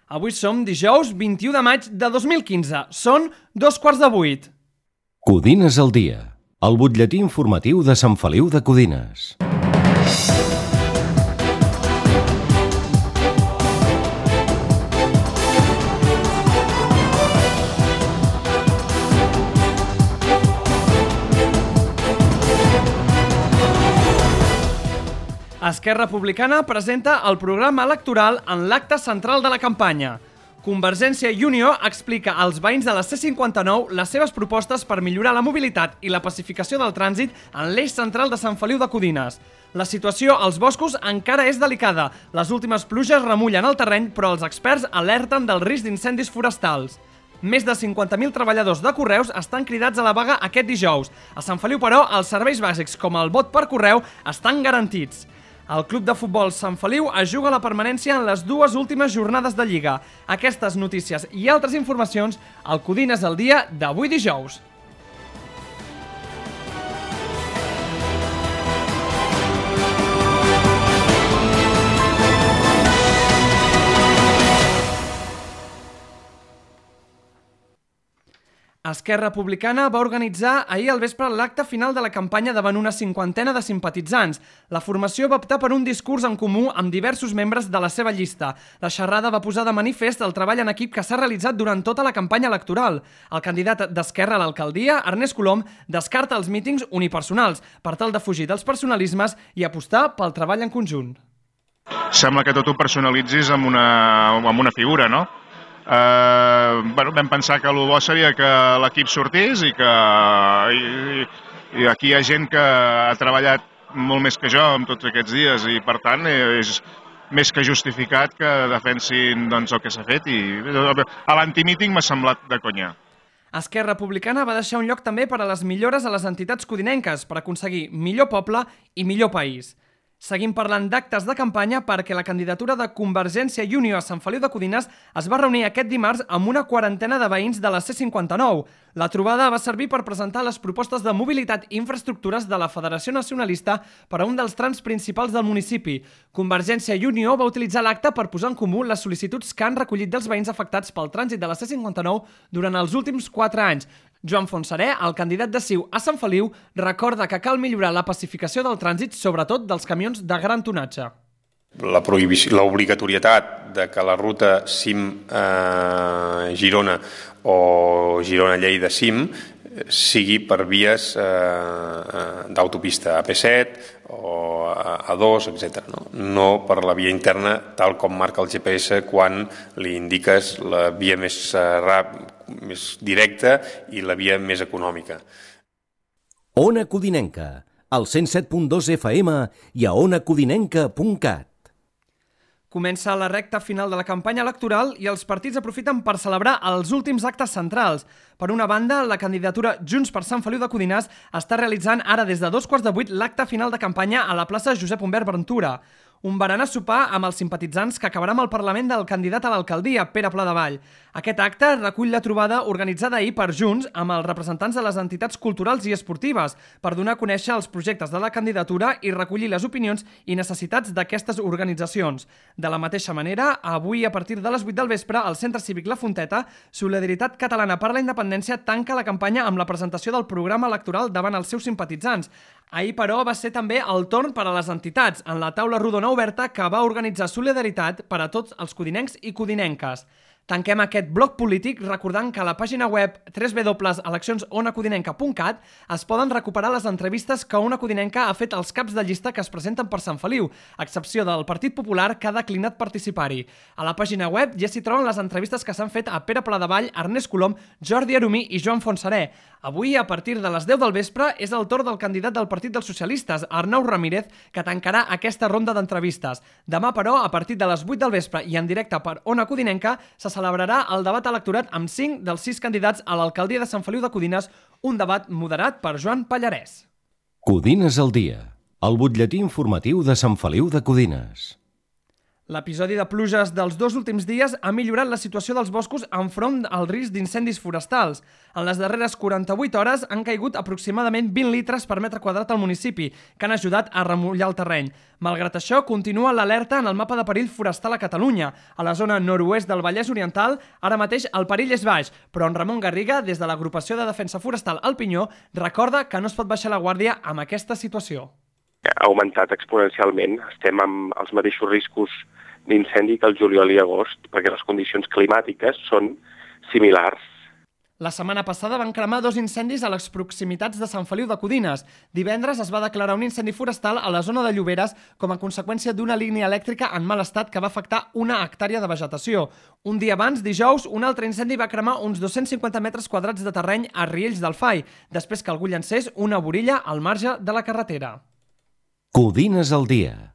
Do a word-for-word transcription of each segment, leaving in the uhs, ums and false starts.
Avui som dijous vint-i-u de maig de dos mil quinze. Són dos quarts de vuit. Codines al dia, el butlletí informatiu de Sant Feliu de Codines. Esquerra Republicana presenta el programa electoral en l'acte central de la campanya. Convergència i Unió explica als veïns de la C cinquanta-nou les seves propostes per millorar la mobilitat i la pacificació del trànsit en l'eix central de Sant Feliu de Codines. La situació als boscos encara és delicada. Les últimes pluges remullen el terreny, però els experts alerten del risc d'incendis forestals. Més de cinquanta mil treballadors de Correus estan cridats a la vaga aquest dijous. A Sant Feliu, però, els serveis bàsics com el vot per correu estan garantits. El Club de Futbol Sant Feliu es juga la permanència en les dues últimes jornades de Lliga. Aquestes notícies i altres informacions al Codines al dia d'avui dijous. Esquerra Republicana va organitzar ahir al vespre l'acte final de la campanya davant una cinquantena de simpatitzants. La formació va optar per un discurs en comú amb diversos membres de la seva llista. La xerrada va posar de manifest el treball en equip que s'ha realitzat durant tota la campanya electoral. El candidat d'Esquerra a l'alcaldia, Ernest Colom, descarta els mítings unipersonals per tal de fugir dels personalismes i apostar pel treball en conjunt. Sembla que tot ho personalitzis amb una, amb una figura, no? Uh, bueno, vam pensar que el bo seria que l'equip sortís i que i, i aquí hi ha gent que ha treballat molt més que jo en tots aquests dies i per tant és més que justificat que defensin doncs, el que s'ha fet i a l'antimíting m'ha semblat de conya. Esquerra Republicana va deixar un lloc també per a les millores a les entitats codinenques per aconseguir millor poble i millor país. Seguim parlant d'actes de campanya perquè la candidatura de Convergència i Unió a Sant Feliu de Codines es va reunir aquest dimarts amb una quarantena de veïns de la C cinquanta-nou. La trobada va servir per presentar les propostes de mobilitat i infraestructures de la Federació Nacionalista per a un dels trams principals del municipi. Convergència i Unió va utilitzar l'acte per posar en comú les sol·licituds que han recollit dels veïns afectats pel trànsit de la C cinquanta-nou durant els últims quatre anys. Joan Fonsaré, el candidat de C I U a Sant Feliu, recorda que cal millorar la pacificació del trànsit, sobretot dels camions de gran tonatge. La prohibició, l'obligatorietat de que la ruta C I M-Girona eh, o Girona-Lleida-C I M sigui per vies eh, d'autopista A P set o A dos, etcètera. No? no per la via interna, tal com marca el G P S quan li indiques la via més, eh, rap, més directa i la via més econòmica. Ona Codinenca, al cent set punt dos F M i a ona codinenca punt cat. Comença la recta final de la campanya electoral i els partits aprofiten per celebrar els últims actes centrals. Per una banda, la candidatura Junts per Sant Feliu de Codines està realitzant ara des de dos quarts de vuit l'acte final de campanya a la plaça Josep Humbert Ventura. Un berenar sopar amb els simpatitzants que acabarà amb el Parlament del candidat a l'alcaldia, Pere Pladevall. Aquest acte recull la trobada organitzada ahir per Junts amb els representants de les entitats culturals i esportives per donar a conèixer els projectes de la candidatura i recollir les opinions i necessitats d'aquestes organitzacions. De la mateixa manera, avui a partir de les vuit del vespre, al Centre Cívic La Fonteta, Solidaritat Catalana per la Independència tanca la campanya amb la presentació del programa electoral davant els seus simpatitzants. Ahir, però, va ser també el torn per a les entitats en la taula rodona oberta que va organitzar Solidaritat per a tots els codinencs i codinenques. Tanquem aquest bloc polític recordant que a la pàgina web w w w punt eleccions ona codinenca punt cat es poden recuperar les entrevistes que Ona Codinenca ha fet als caps de llista que es presenten per Sant Feliu, a excepció del Partit Popular, que ha declinat participar-hi. A la pàgina web ja s'hi troben les entrevistes que s'han fet a Pere Pladevall, Ernest Colom, Jordi Aromí i Joan Fonsaré. Avui, a partir de les deu del vespre, és el torn del candidat del Partit dels Socialistes, Arnau Ramírez, que tancarà aquesta ronda d'entrevistes. Demà, però, a partir de les vuit del vespre i en directe per Ona Codinenca, se celebrarà el debat electorat amb cinc dels sis candidats a l'alcaldia de Sant Feliu de Codines, un debat moderat per Joan Pallarès. Codines al dia, el butlletí informatiu de Sant Feliu de Codines. L'episodi de pluges dels dos últims dies ha millorat la situació dels boscos enfront al risc d'incendis forestals. En les darreres quaranta-vuit hores han caigut aproximadament vint litres per metre quadrat al municipi, que han ajudat a remullar el terreny. Malgrat això, continua l'alerta en el mapa de perill forestal a Catalunya. A la zona nord-oest del Vallès Oriental, ara mateix el perill és baix, però en Ramon Garriga, des de l'Agrupació de Defensa Forestal El Pinyó, recorda que no es pot baixar la guàrdia amb aquesta situació. Ha augmentat exponencialment. Estem amb els mateixos riscos d'incendi que el juliol i agost, perquè les condicions climàtiques són similars. La setmana passada van cremar dos incendis a les proximitats de Sant Feliu de Codines. Divendres es va declarar un incendi forestal a la zona de Lloberes com a conseqüència d'una línia elèctrica en mal estat que va afectar una hectàrea de vegetació. Un dia abans, dijous, un altre incendi va cremar uns dos-cents cinquanta metres quadrats de terreny a Riells del Fai, després que algú llancés una borilla al marge de la carretera. Codines al dia.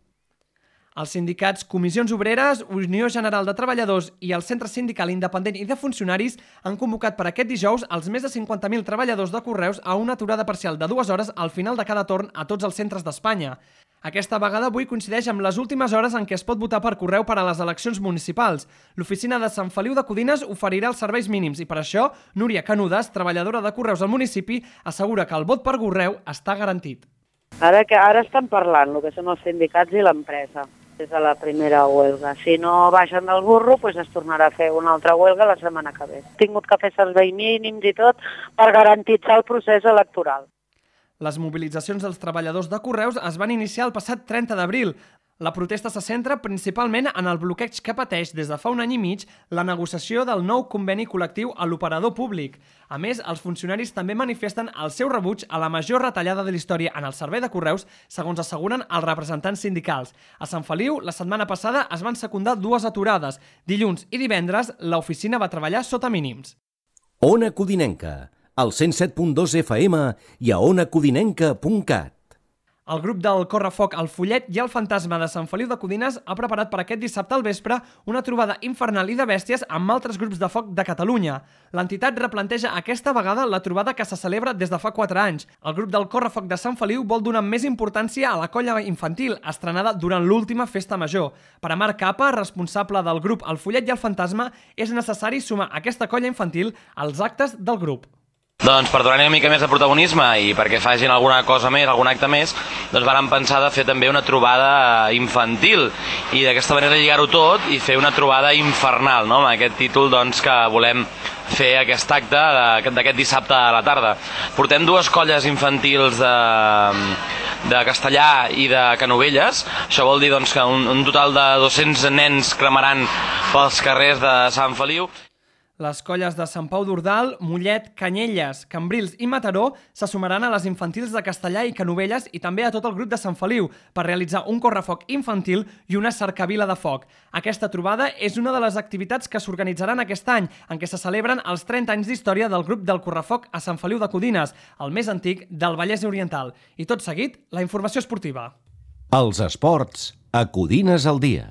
Els sindicats Comissions Obreres, Unió General de Treballadors i el Centre Sindical Independent i de Funcionaris han convocat per aquest dijous els més de cinquanta mil treballadors de Correus a una aturada parcial de dues hores al final de cada torn a tots els centres d'Espanya. Aquesta vegada avui coincideix amb les últimes hores en què es pot votar per correu per a les eleccions municipals. L'oficina de Sant Feliu de Codines oferirà els serveis mínims i per això Núria Canudes, treballadora de Correus al municipi, assegura que el vot per correu està garantit. Ara que ara estan parlant, el que són els sindicats i l'empresa, des de la primera huelga. Si no baixen del burro, doncs es tornarà a fer una altra huelga la setmana que ve. He tingut que fer serveis mínims i tot per garantitzar el procés electoral. Les mobilitzacions dels treballadors de Correus es van iniciar el passat trenta d'abril. La protesta se centra principalment en el bloqueig que pateix des de fa un any i mig la negociació del nou conveni col·lectiu a l'operador públic. A més, els funcionaris també manifesten el seu rebuig a la major retallada de la història en el servei de correus, segons asseguren els representants sindicals. A Sant Feliu, la setmana passada es van secundar dues aturades. Dilluns i divendres, l'oficina va treballar sota mínims. Ona Codinenca, al cent set punt dos F M i a ona codinenca punt cat. El grup del Correfoc El Follet i el Fantasma de Sant Feliu de Codines ha preparat per aquest dissabte al vespre una trobada infernal i de bèsties amb altres grups de foc de Catalunya. L'entitat replanteja aquesta vegada la trobada que se celebra des de fa quatre anys. El grup del Correfoc de Sant Feliu vol donar més importància a la colla infantil, estrenada durant l'última festa major. Per a Marc Capa, responsable del grup El Follet i el Fantasma, és necessari sumar aquesta colla infantil als actes del grup. Doncs per donar-hi una mica més de protagonisme i perquè facin alguna cosa més, algun acte més, doncs vàrem pensar de fer també una trobada infantil i d'aquesta manera lligar-ho tot i fer una trobada infernal, no? Amb aquest títol doncs, que volem fer aquest acte d'aquest dissabte a la tarda. Portem dues colles infantils de, de Castellà i de Canovelles. Això vol dir doncs, que un, un total de dos-cents nens cremaran pels carrers de Sant Feliu. Les colles de Sant Pau d'Ordal, Mollet, Canyelles, Cambrils i Mataró se sumaran a les infantils de Castellà i Canovelles i també a tot el grup de Sant Feliu per realitzar un correfoc infantil i una cercavila de foc. Aquesta trobada és una de les activitats que s'organitzaran aquest any, en què se celebren els trenta anys d'història del grup del correfoc a Sant Feliu de Codines, el més antic del Vallès Oriental. I tot seguit, la informació esportiva. Els esports a Codines al dia.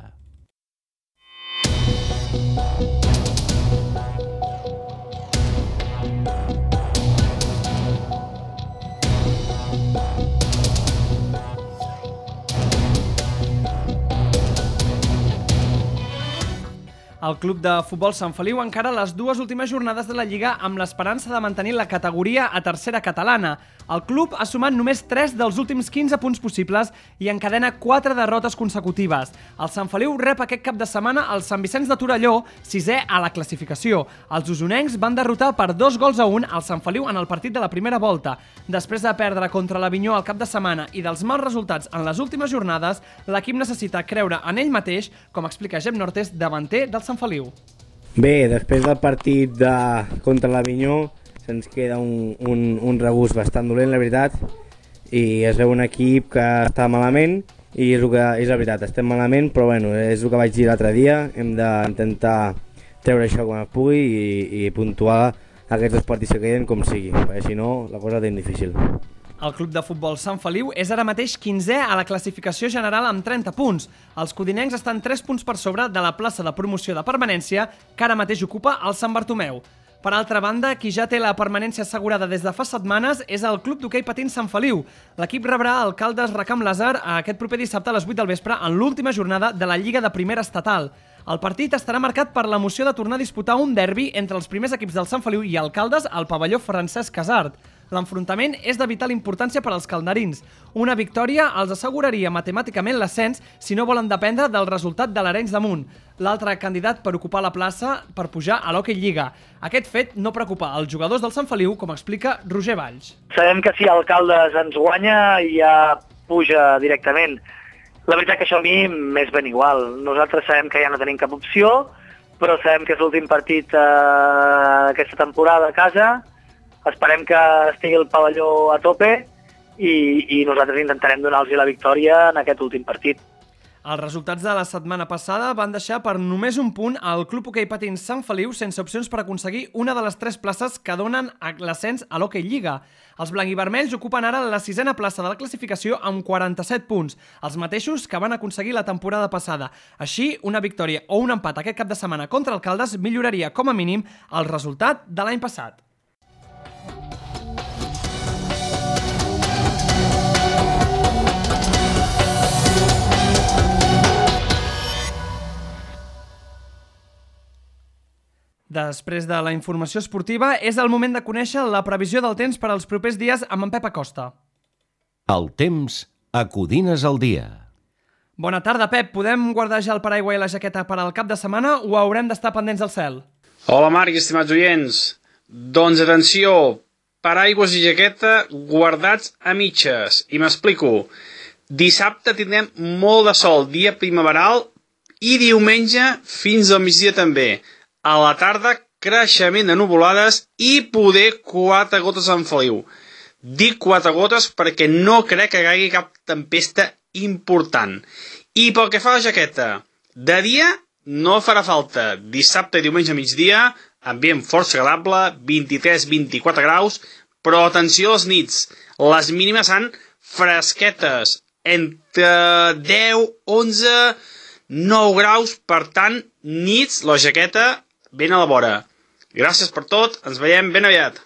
El club de futbol Sant Feliu encara les dues últimes jornades de la Lliga amb l'esperança de mantenir la categoria a tercera catalana. El club ha sumat només tres dels últims quinze punts possibles i encadena quatre derrotes consecutives. El Sant Feliu rep aquest cap de setmana el Sant Vicenç de Torelló, sisè a la classificació. Els usonencs van derrotar per dos gols a un al Sant Feliu en el partit de la primera volta. Després de perdre contra l'Avinyó al cap de setmana i dels mals resultats en les últimes jornades, l'equip necessita creure en ell mateix, com explica Gem Nortes, davanter del Sant Feliu. Bé, després del partit de, contra l'Avinyó se'ns queda un, un, un regust bastant dolent, la veritat, i es veu un equip que està malament i és, el que, és la veritat, estem malament, però bueno, és el que vaig dir l'altre dia, hem d'intentar treure això quan es pugui i, i puntuar aquests dos partits que queden com sigui, perquè si no la cosa és difícil. El club de futbol Sant Feliu és ara mateix quinzè a la classificació general amb trenta punts. Els codinencs estan tres punts per sobre de la plaça de promoció de permanència que ara mateix ocupa el Sant Bartomeu. Per altra banda, qui ja té la permanència assegurada des de fa setmanes és el Club d'Hoquei Patins Sant Feliu. L'equip rebrà el Caldes Recamp Làser aquest proper dissabte a les vuit del vespre en l'última jornada de la Lliga de Primera Estatal. El partit estarà marcat per l'emoció de tornar a disputar un derbi entre els primers equips del Sant Feliu i el Caldes al pavelló Francesc Casart. L'enfrontament és de vital importància per als calderins. Una victòria els asseguraria matemàticament l'ascens si no volen dependre del resultat de l'Arenys de Munt, l'altre candidat per ocupar la plaça per pujar a l'Hockey Lliga. Aquest fet no preocupa els jugadors del Sant Feliu, com explica Roger Valls. Sabem que si el Caldes ens guanya ja puja directament. La veritat que això a mi m'és ben igual. Nosaltres sabem que ja no tenim cap opció, però sabem que és l'últim partit eh, aquesta temporada a casa. Esperem que estigui el pavelló a tope i, i nosaltres intentarem donar-los la victòria en aquest últim partit. Els resultats de la setmana passada van deixar per només un punt al Club Hoquei Patins Sant Feliu sense opcions per aconseguir una de les tres places que donen l'ascens a l'Hockey Lliga. Els blanc-i-vermells ocupen ara la sisena plaça de la classificació amb quaranta-set punts, els mateixos que van aconseguir la temporada passada. Així, una victòria o un empat aquest cap de setmana contra el Caldes milloraria com a mínim el resultat de l'any passat. Després de la informació esportiva, és el moment de conèixer la previsió del temps per als propers dies amb en Pep Acosta. El temps a Codines al dia. Bona tarda, Pep. Podem guardar ja el paraigua i la jaqueta per al cap de setmana o haurem d'estar pendents del cel? Hola, Marc i estimats oients. Doncs atenció, paraigües i jaqueta guardats a mitges. I m'explico. Dissabte tindrem molt de sol, dia primaveral, i diumenge fins al migdia també. A la tarda, creixement de nuvolades i poder quatre gotes a Sant Feliu. Dic quatre gotes perquè no crec que caigui cap tempesta important. I pel que fa a la jaqueta, de dia no farà falta. Dissabte i diumenge a migdia, ambient força agradable, vint-i-tres a vint-i-quatre graus, però atenció a les nits. Les mínimes seran fresquetes, entre deu, onze, nou graus, per tant, nits, la jaqueta ben a la vora. Gràcies per tot, ens veiem ben aviat.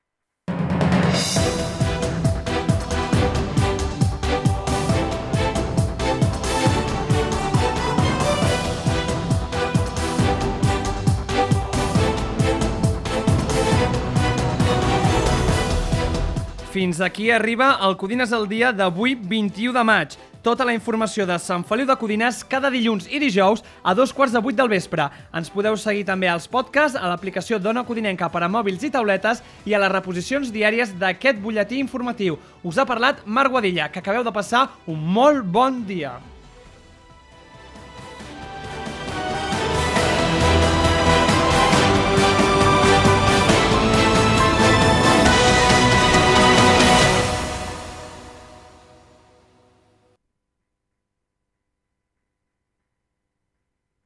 Fins aquí arriba el Codines al dia d'avui, vint-i-u de maig. Tota la informació de Sant Feliu de Codines cada dilluns i dijous a dos quarts de vuit del vespre. Ens podeu seguir també als podcasts, a l'aplicació d'Ona Codinenca per a mòbils i tauletes i a les reposicions diàries d'aquest butlletí informatiu. Us ha parlat Marc Guadilla, que acabeu de passar un molt bon dia.